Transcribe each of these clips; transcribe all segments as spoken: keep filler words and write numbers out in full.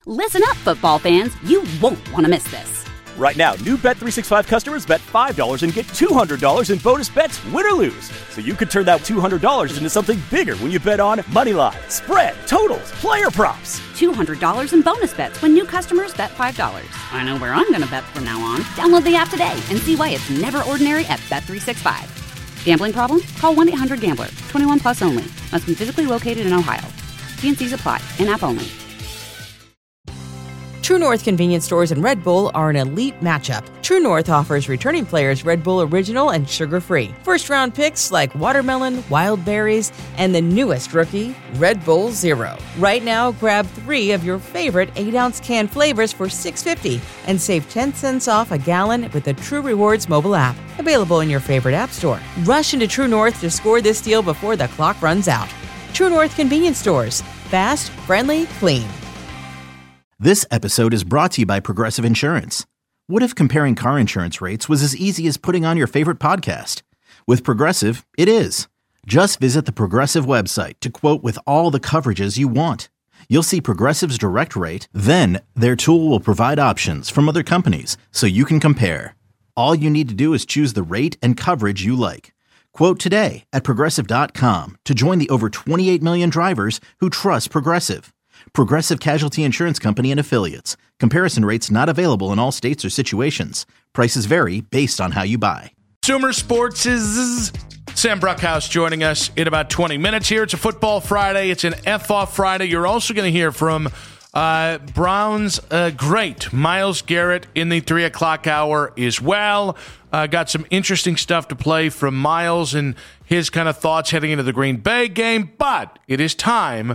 Listen up, football fans. You won't want to miss this. Right now, new Bet three sixty-five customers bet five dollars and get two hundred dollars in bonus bets, win or lose. So you could turn that two hundred dollars into something bigger when you bet on money line, spread, totals, player props. two hundred dollars in bonus bets when new customers bet five dollars. I know where I'm going to bet from now on. Download the app today and see why it's never ordinary at Bet three sixty-five. Gambling problem? Call one eight hundred gambler. twenty-one plus only. Must be physically located in Ohio. T and C's apply. In-app only. True North convenience stores and Red Bull are an elite matchup. True North offers returning players Red Bull Original and sugar-free. First-round picks like watermelon, wild berries, and the newest rookie, Red Bull Zero. Right now, grab three of your favorite eight ounce can flavors for six dollars and fifty cents and save ten cents off a gallon with the True Rewards mobile app. Available in your favorite app store. Rush into True North to score this deal before the clock runs out. True North convenience stores. Fast, friendly, clean. This episode is brought to you by Progressive Insurance. What if comparing car insurance rates was as easy as putting on your favorite podcast? With Progressive, it is. Just visit the Progressive website to quote with all the coverages you want. You'll see Progressive's direct rate, then their tool will provide options from other companies so you can compare. All you need to do is choose the rate and coverage you like. Quote today at Progressive dot com to join the over twenty-eight million drivers who trust Progressive. Progressive Casualty Insurance Company and Affiliates. Comparison rates not available in all states or situations. Prices vary based on how you buy. Consumer Sports is Sam Bruckhouse joining us in about twenty minutes here. It's a Football Friday. It's an F-Off Friday. You're also going to hear from uh, Browns uh, great Myles Garrett in the three o'clock hour as well. Uh, got some interesting stuff to play from Myles and his kind of thoughts heading into the Green Bay game. But it is time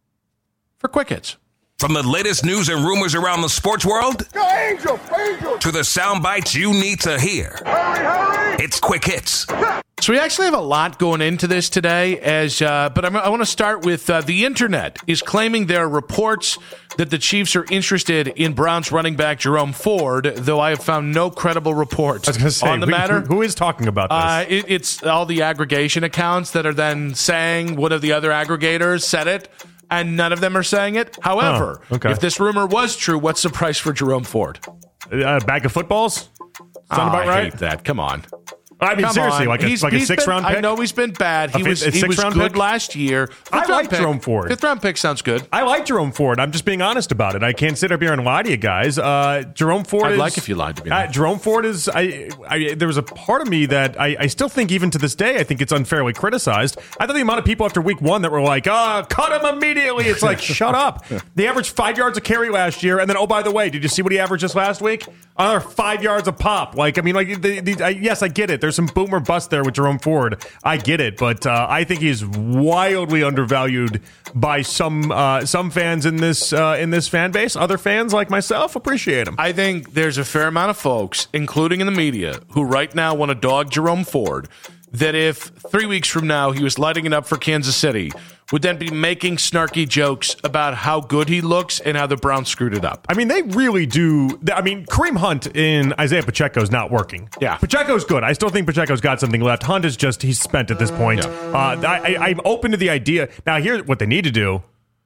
for Quick Hits. From the latest news and rumors around the sports world Go Angel, Angel. to the sound bites you need to hear. Hurry, hurry. It's Quick Hits. So we actually have a lot going into this today, as uh, but I'm, I want to start with uh, the internet is claiming there are reports that the Chiefs are interested in Browns running back Jerome Ford, though I have found no credible reports I was gonna say, on the who, matter. Who, who is talking about this? Uh, it, it's all the aggregation accounts that are then saying one of the other aggregators said it, and none of them are saying it. However, oh, okay. if this rumor was true, what's the price for Jerome Ford? A bag of footballs? Sound oh, about I right? hate that. Come on. I mean, Come seriously, on. like a, he's, like a he's six-round been, pick? I know he's been bad. He A was fifth- a he was six-round good pick? last year. I Fifth-round like pick. Jerome Ford. Fifth-round pick sounds good. I like Jerome Ford. I'm just being honest about it. I can't sit up here and lie to you guys. Uh, Jerome Ford I'd is... like if you lied to me. Uh, Jerome Ford is... I, I, there was a part of me that I, I still think, even to this day, I think it's unfairly criticized. I thought the amount of people after week one that were like, oh, cut him immediately. It's like, shut up. They averaged five yards a carry last year, and then, oh, by the way, did you see what he averaged this last week? Another five yards a pop. Like, I mean, like, the, the, I, yes, I get it. There's some boom or bust there with Jerome Ford. I get it, but uh, I think he's wildly undervalued by some uh, some fans in this uh, in this fan base. Other fans like myself appreciate him. I think there's a fair amount of folks, including in the media, who right now want to dog Jerome Ford, that if three weeks from now he was lighting it up for Kansas City, would then be making snarky jokes about how good he looks and how the Browns screwed it up. I mean, they really do. I mean, Kareem Hunt in Isaiah Pacheco is not working. Yeah. Pacheco's good. I still think Pacheco's got something left. Hunt is just, he's spent at this point. Yeah. Uh, I, I, I'm open to the idea. Now, here's what they need to do.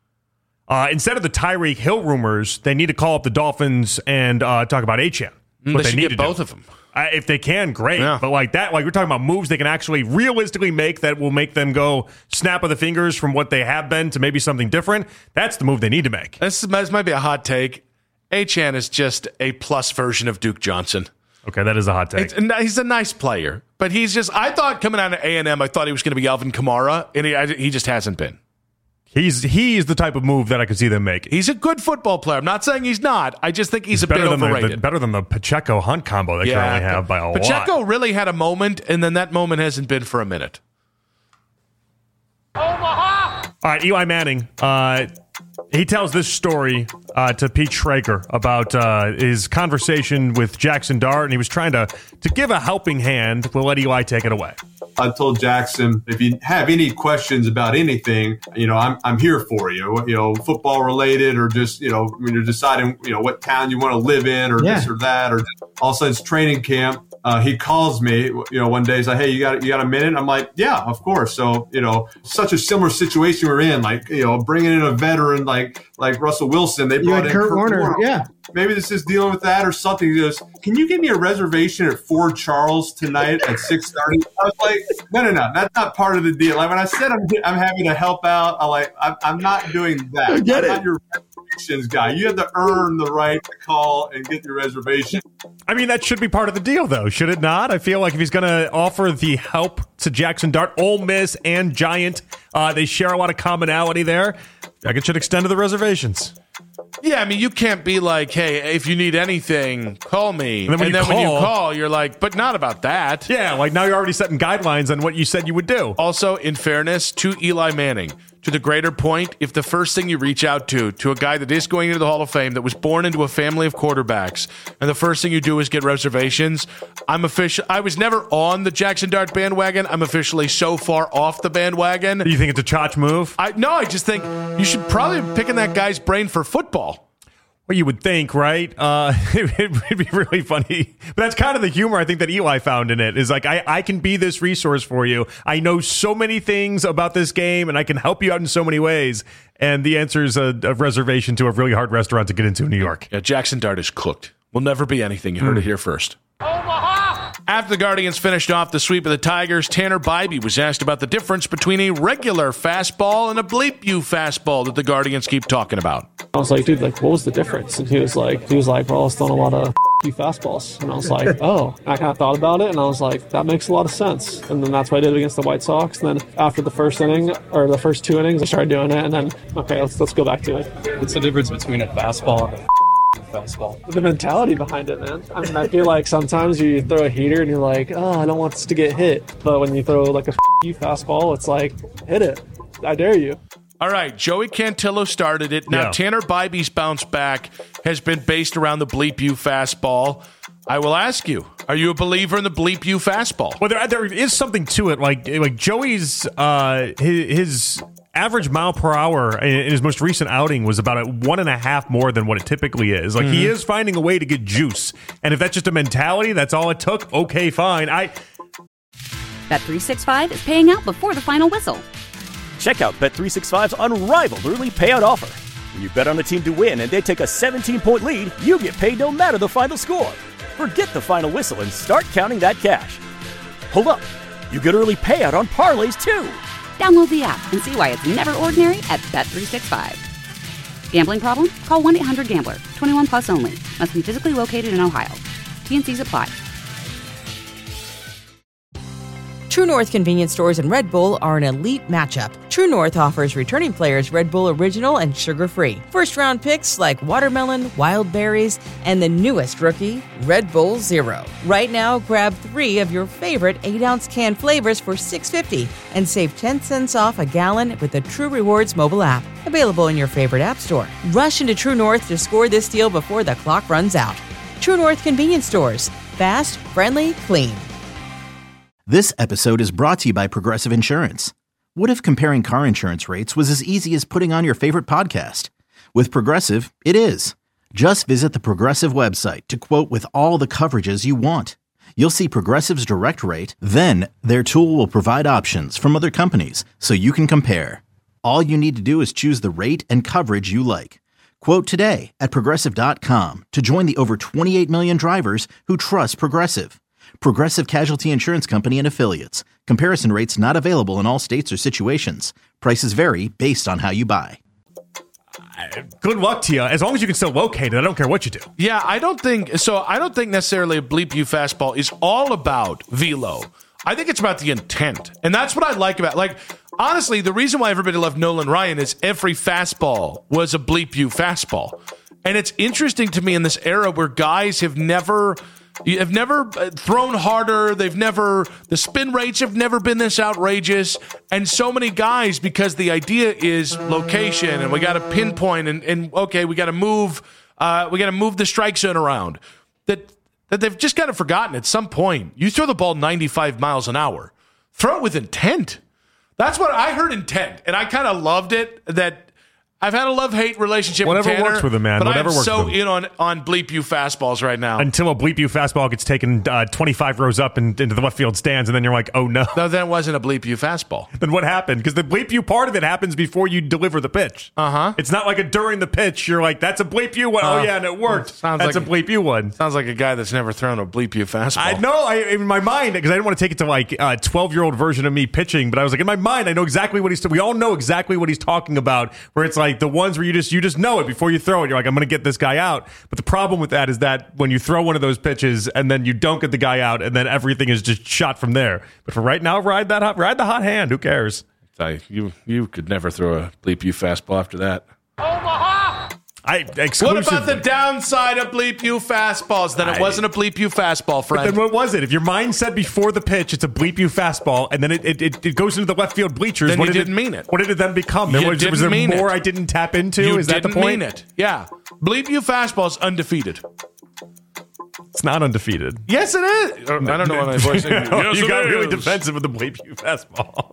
Uh, instead of the Tyreek Hill rumors, they need to call up the Dolphins and uh, talk about Achane. Mm, What they they, should need get to both do. of them. Uh, if they can, great. Yeah. But like that, like we're talking about moves they can actually realistically make that will make them go snap of the fingers from what they have been to maybe something different. That's the move they need to make. This, this might be a hot take. Achane is just a plus version of Duke Johnson. Okay, that is a hot take. It's, he's a nice player, but he's just, I thought coming out of A and M, I thought he was going to be Alvin Kamara, and he, I, he just hasn't been. He's he is the type of move that I could see them make. He's a good football player. I'm not saying he's not. I just think he's, he's a bit than overrated. The, the, better than the Pacheco Hunt combo they yeah, currently have by a Pacheco lot. Pacheco really had a moment, and then that moment hasn't been for a minute. Omaha! All right, Eli Manning. Uh, he tells this story uh, to Pete Schrager about uh, his conversation with Jackson Dart, and he was trying to to give a helping hand. We'll let Eli take it away. I told Jackson, if you have any questions about anything, you know, I'm I'm here for you, you know, football related or just, you know, when you're deciding, you know, what town you want to live in or yeah. this or that, or all of a sudden it's training camp. Uh, he calls me, you know, one day. He's like, "Hey, you got you got a minute?" I'm like, "Yeah, of course." So, you know, such a similar situation we're in, like, you know, bringing in a veteran like like Russell Wilson. They brought in Kurt, Kurt Warner. Warner. Yeah, maybe this is dealing with that or something. He goes, "Can you give me a reservation at Fort Charles tonight at six thirty?" I was like, "No, no, no, that's not part of the deal." Like when I said I'm I'm happy to help out, I like I'm, I'm not doing that. I get I'm it. not your reservations guy. You have to earn the right to call and get your reservation. I mean, that should be part of the deal, though, should it not? I feel like if he's going to offer the help to Jackson Dart, Ole Miss and Giant, uh, they share a lot of commonality there. I guess it should extend to the reservations. Yeah, I mean, you can't be like, hey, if you need anything, call me. And then when, and you, then call, when you call, you're like, but not about that. Yeah, like now you're already setting guidelines on what you said you would do. Also, in fairness to Eli Manning, to the greater point, if the first thing you reach out to, to a guy that is going into the Hall of Fame, that was born into a family of quarterbacks, and the first thing you do is get reservations, I'm official. I was never on the Jackson Dart bandwagon. I'm officially so far off the bandwagon. You think it's a chotch move? I No, I just think you should probably be picking that guy's brain for football. Well, you would think, right? Uh, it would be really funny. But that's kind of the humor I think that Eli found in it, is like, I, I can be this resource for you. I know so many things about this game, and I can help you out in so many ways. And the answer is a, a reservation to a really hard restaurant to get into in New York. Yeah, Jackson Dart is cooked. Will never be anything. You heard mm. it here first. Omaha! After the Guardians finished off the sweep of the Tigers, Tanner Bybee was asked about the difference between a regular fastball and a bleep you fastball that the Guardians keep talking about. I was like, dude, like, what was the difference? And he was like, he was like, well, I was throwing a lot of you fastballs. And I was like, oh. And I kind of thought about it, and I was like, that makes a lot of sense. And then that's what I did against the White Sox. And then after the first inning, or the first two innings, I started doing it. And then, okay, let's let's go back to it. What's the difference between a fastball and a fastball? The mentality behind it, man. I mean, I feel like sometimes you throw a heater and you're like, oh, I don't want this to get hit. But when you throw like a you fastball, it's like, hit it. I dare you. All right, Joey Cantillo started it. Now, yeah. Tanner Bybee's bounce back has been based around the bleep you fastball. I will ask you, are you a believer in the bleep you fastball? Well, there, there is something to it. Like, like Joey's, uh, his, his average mile per hour in his most recent outing was about a one and a half more than what it typically is. Like, mm-hmm. he is finding a way to get juice. And if that's just a mentality, that's all it took, okay, fine. I Bet three sixty-five is paying out before the final whistle. Check out Bet three sixty-five's unrivaled early payout offer. When you bet on a team to win and they take a seventeen-point lead, you get paid no matter the final score. Forget the final whistle and start counting that cash. Hold up. You get early payout on parlays, too. Download the app and see why it's never ordinary at Bet three sixty-five. Gambling problem? Call one eight hundred gambler. twenty-one plus only. Must be physically located in Ohio. T and C's apply. True North convenience stores and Red Bull are an elite matchup. True North offers returning players Red Bull Original and sugar-free. First-round picks like watermelon, wild berries, and the newest rookie, Red Bull Zero. Right now, grab three of your favorite eight-ounce can flavors for six dollars and fifty cents and save ten cents off a gallon with the True Rewards mobile app. Available in your favorite app store. Rush into True North to score this deal before the clock runs out. True North convenience stores. Fast, friendly, clean. This episode is brought to you by Progressive Insurance. What if comparing car insurance rates was as easy as putting on your favorite podcast? With Progressive, it is. Just visit the Progressive website to quote with all the coverages you want. You'll see Progressive's direct rate, then their tool will provide options from other companies so you can compare. All you need to do is choose the rate and coverage you like. Quote today at Progressive dot com to join the over twenty-eight million drivers who trust Progressive. Progressive Casualty Insurance Company and Affiliates. Comparison rates not available in all states or situations. Prices vary based on how you buy. Good luck to you. As long as you can still locate it, I don't care what you do. Yeah, I don't think so. I don't think necessarily a bleep you fastball is all about velo. I think it's about the intent, and that's what I like about. Like, honestly, the reason why everybody loved Nolan Ryan is every fastball was a bleep you fastball, and it's interesting to me in this era where guys have never. You have never thrown harder. They've never, the spin rates have never been this outrageous. And so many guys, because the idea is location and we got to pinpoint and, and okay, we got to move, uh, we got to move the strike zone around, that, that they've just kind of forgotten at some point. You throw the ball ninety-five miles an hour. Throw it with intent. That's what I heard, intent. And I kind of loved it that I've had a love-hate relationship Whatever with Tanner. works with him, man. But Whatever I'm works so with him. in on, on bleep you fastballs right now. Until a bleep you fastball gets taken uh, twenty-five rows up and into the left field stands, and then you're like, oh, no. No, that wasn't a bleep you fastball. Then what happened? Because the bleep you part of it happens before you deliver the pitch. Uh-huh. It's not like a during the pitch, you're like, that's a bleep you one. Uh, oh, yeah, and it worked. Sounds that's like a bleep you one. Sounds like a guy that's never thrown a bleep you fastball. I know, I, in my mind, because I didn't want to take it to like a twelve-year-old version of me pitching, but I was like, in my mind, I know exactly what he's, we all know exactly what he's talking about, where it's like the ones where you just, you just know it before you throw it. You're like, I'm going to get this guy out. But the problem with that is that when you throw one of those pitches and then you don't get the guy out, and then everything is just shot from there. But for right now, ride that hot, ride the hot hand. Who cares? I, you you could never throw a bleep you fastball after that. Omaha! I What about the downside of bleep you fastballs? That it I, wasn't a bleep you fastball, friend. But then what was it? If your mind said before the pitch it's a bleep you fastball, and then it it, it, it goes into the left field bleachers, then what you did didn't it, mean it. What did it then become? There You was, didn't was there mean more it. I didn't tap into? You is that the didn't point? mean it. Yeah. Bleep you fastball is undefeated. It's not undefeated. Yes, it is. I don't know what my voice is. Yes, You got it really is. defensive with the bleep you fastball.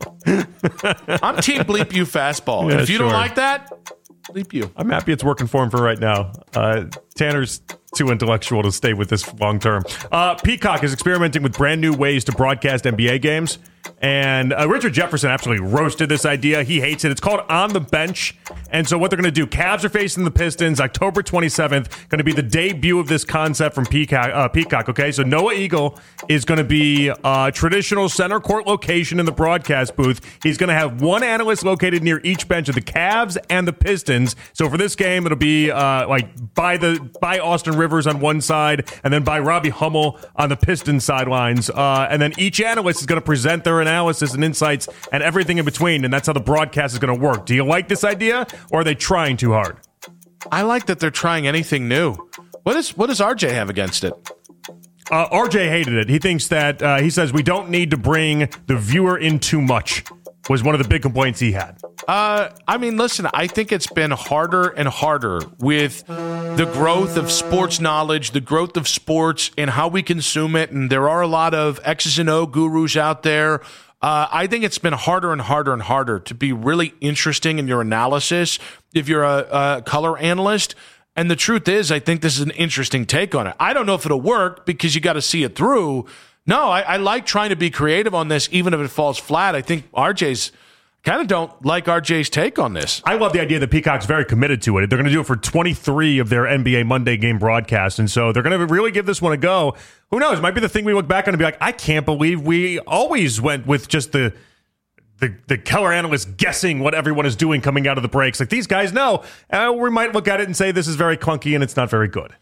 I'm team bleep you fastball. Yeah, if you sure. don't like that, bleep you. I'm happy it's working for him for right now. Uh, Tanner's too intellectual to stay with this long term. Uh, Peacock is experimenting with brand new ways to broadcast N B A games. And uh, Richard Jefferson absolutely roasted this idea. He hates it. It's called On the Bench. And so what they're going to do, Cavs are facing the Pistons October twenty-seventh. Going to be the debut of this concept from Peacock. Uh, Peacock, okay? So Noah Eagle is going to be a traditional center court location in the broadcast booth. He's going to have one analyst located near each bench of the Cavs and the Pistons. So for this game, it'll be uh, like by the by Austin Rivers on one side and then by Robbie Hummel on the Pistons sidelines. Uh, and then each analyst is going to present their analysis and insights and everything in between, and that's how the broadcast is going to work. Do you like this idea, or are they trying too hard? I like that they're trying anything new. What is what does R J have against it? Uh, R J hated it. He thinks that, uh, he says, we don't need to bring the viewer in too much, was one of the big complaints he had. Uh, I mean, listen, I think it's been harder and harder with the growth of sports knowledge, the growth of sports and how we consume it. And there are a lot of X's and O gurus out there. Uh, I think it's been harder and harder and harder to be really interesting in your analysis if you're a, a color analyst. And the truth is, I think this is an interesting take on it. I don't know if it'll work because you got to see it through. No, I, I like trying to be creative on this, even if it falls flat. I think R J's kind of don't like R J's take on this. I love the idea that Peacock's very committed to it. They're going to do it for twenty-three of their N B A Monday game broadcasts, and so they're going to really give this one a go. Who knows? It might be the thing we look back on and be like, I can't believe we always went with just the the, the color analyst guessing what everyone is doing coming out of the breaks. Like, these guys know. Uh, we might look at it and say this is very clunky and it's not very good.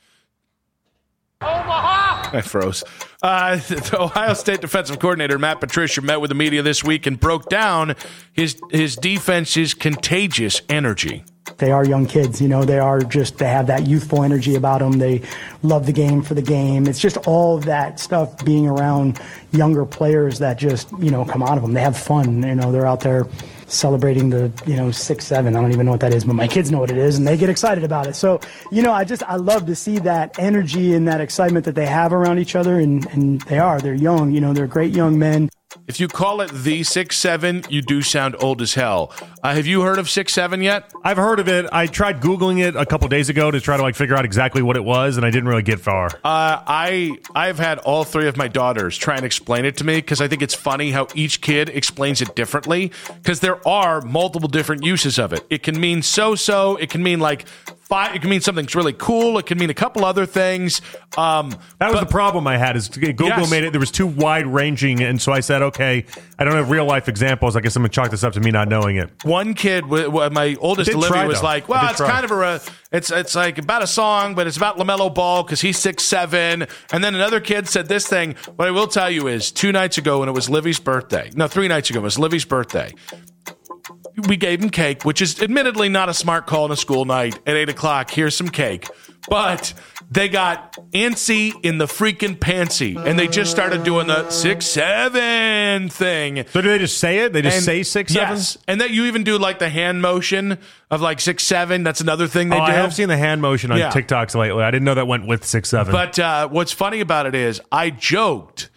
Omaha! I froze. Uh, the Ohio State defensive coordinator Matt Patricia met with the media this week and broke down his his defense's contagious energy. They are young kids, you know, they are just, they have that youthful energy about them. They love the game for the game. It's just all of that stuff being around younger players that just, you know, come out of them. They have fun, you know, they're out there celebrating the, you know, six, seven. I don't even know what that is, but my kids know what it is and they get excited about it. So, you know, I just, I love to see that energy and that excitement that they have around each other. And, and they are, they're young, you know, they're great young men. If you call it the six seven, you do sound old as hell. Uh, have you heard of six seven yet? I've heard of it. I tried Googling it a couple days ago to try to like figure out exactly what it was, and I didn't really get far. Uh, I I've had all three of my daughters try and explain it to me because I think it's funny how each kid explains it differently because there are multiple different uses of it. It can mean so-so. It can mean like five. It can mean something's really cool. It can mean a couple other things. Um, that was but, the problem I had is Google yes. made it. There was too wide ranging, and so I said, okay, I don't have real life examples. I guess I'm gonna chalk this up to me not knowing it. One kid, my oldest Olivia, try, was though. like, "Well, it's try. kind of a, it's it's like about a song, but it's about LaMelo Ball because he's six seven." And then another kid said this thing. What I will tell you is, two nights ago when it was Livy's birthday, no, three nights ago it was Livy's birthday. We gave him cake, which is admittedly not a smart call on a school night at eight o'clock. Here's some cake. But they got antsy in the freaking pantsy, and they just started doing the six seven thing. So do they just say it? They just and, say six seven? Yes. And that you even do like the hand motion of like six seven. That's another thing they oh, do. I have seen the hand motion on yeah. TikToks lately. I didn't know that went with six seven. But uh, what's funny about it is I joked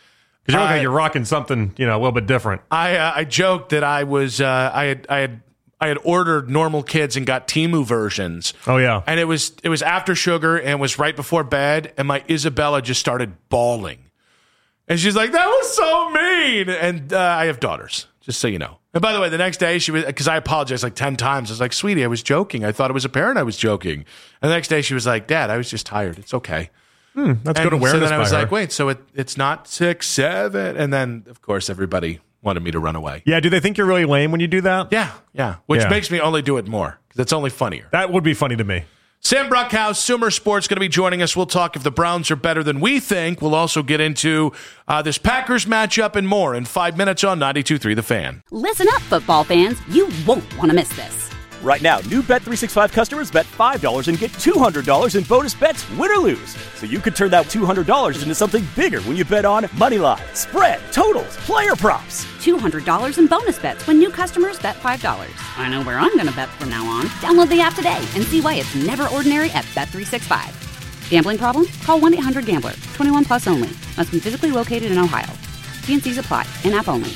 Because you look Uh, like you're rocking something, you know, a little bit different. I uh, I joked that I was uh, I had I had I had ordered Normal Kids and got Temu versions. Oh yeah, and it was it was after sugar and was right before bed, and my Isabella just started bawling, and she's like, "That was so mean." And uh, I have daughters, just so you know. And by the way, the next day she was, because I apologized like ten times. I was like, "Sweetie, I was joking. I thought it was apparent I was joking." And the next day she was like, "Dad, I was just tired. It's okay." Hmm, that's and good awareness. So then I was by like, her. wait, so it, it's not six, seven. And then, of course, everybody wanted me to run away. Yeah, do they think you're really lame when you do that? Yeah, yeah. Which Yeah. makes me only do it more because it's only funnier. That would be funny to me. Sam Bruckhaus, Sumer Sports, going to be joining us. We'll talk if the Browns are better than we think. We'll also get into uh, this Packers matchup and more in five minutes on ninety-two point three The Fan. Listen up, football fans. You won't want to miss this. Right now, new Bet three sixty-five customers bet five dollars and get two hundred dollars in bonus bets, win or lose. So you could turn that two hundred dollars into something bigger when you bet on money line, spread, totals, player props. two hundred dollars in bonus bets when new customers bet five dollars. I know where I'm going to bet from now on. Download the app today and see why it's never ordinary at Bet three sixty-five. Gambling problem? Call one eight hundred gambler. twenty-one plus only. Must be physically located in Ohio. T and C's apply. In-app only.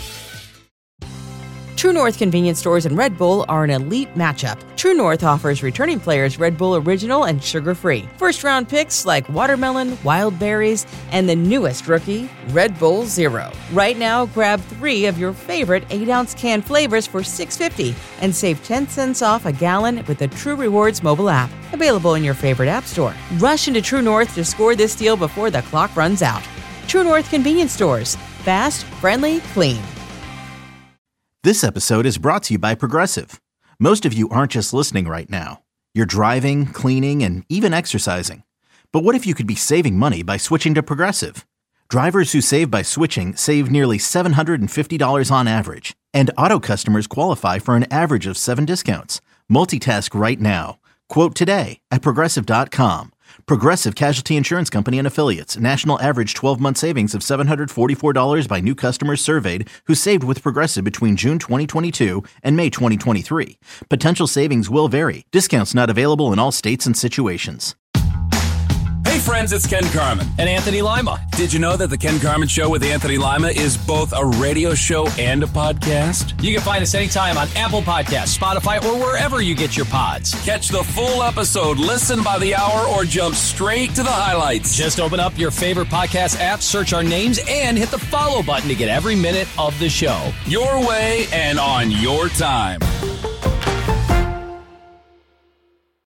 True North convenience stores and Red Bull are an elite matchup. True North offers returning players Red Bull Original and sugar-free. First-round picks like watermelon, wild berries, and the newest rookie, Red Bull Zero. Right now, grab three of your favorite eight-ounce can flavors for six dollars and fifty cents and save ten cents off a gallon with the True Rewards mobile app. Available in your favorite app store. Rush into True North to score this deal before the clock runs out. True North convenience stores. Fast, friendly, clean. This episode is brought to you by Progressive. Most of you aren't just listening right now. You're driving, cleaning, and even exercising. But what if you could be saving money by switching to Progressive? Drivers who save by switching save nearly seven hundred fifty dollars on average. And auto customers qualify for an average of seven discounts. Multitask right now. Quote today at Progressive dot com. Progressive Casualty Insurance Company and Affiliates. National average twelve-month savings of seven hundred forty-four dollars by new customers surveyed who saved with Progressive between June twenty twenty-two and May twenty twenty-three. Potential savings will vary. Discounts not available in all states and situations. Hey friends, it's Ken Carman and Anthony Lima. Did you know that the Ken Carman Show with Anthony Lima is both a radio show and a podcast? You can find us anytime on Apple Podcasts, Spotify, or wherever you get your pods. Catch the full episode, listen by the hour, or jump straight to the highlights. Just open up your favorite podcast app, search our names, and hit the follow button to get every minute of the show. Your way and on your time.